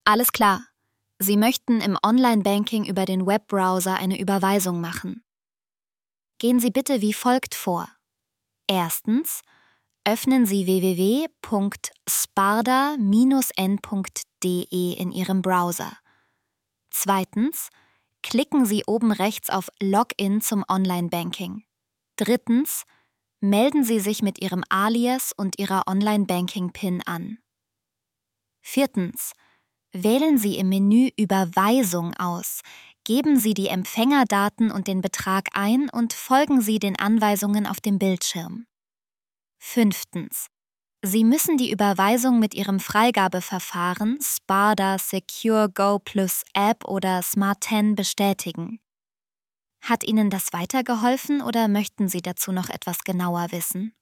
Alles klar. Sie möchten im Online-Banking über den Webbrowser eine Überweisung machen. Gehen Sie bitte wie folgt vor. Erstens, öffnen Sie www.sparda-n.de in Ihrem Browser. Zweitens, klicken Sie oben rechts auf Login zum Online-Banking. Drittens, melden Sie sich mit Ihrem Alias und Ihrer Online-Banking-PIN an. Viertens, wählen Sie im Menü Überweisung aus, geben Sie die Empfängerdaten und den Betrag ein und folgen Sie den Anweisungen auf dem Bildschirm. Fünftens, Sie müssen die Überweisung mit Ihrem Freigabeverfahren Sparda Secure Go Plus App oder Smart 10 bestätigen. Hat Ihnen das weitergeholfen oder möchten Sie dazu noch etwas genauer wissen?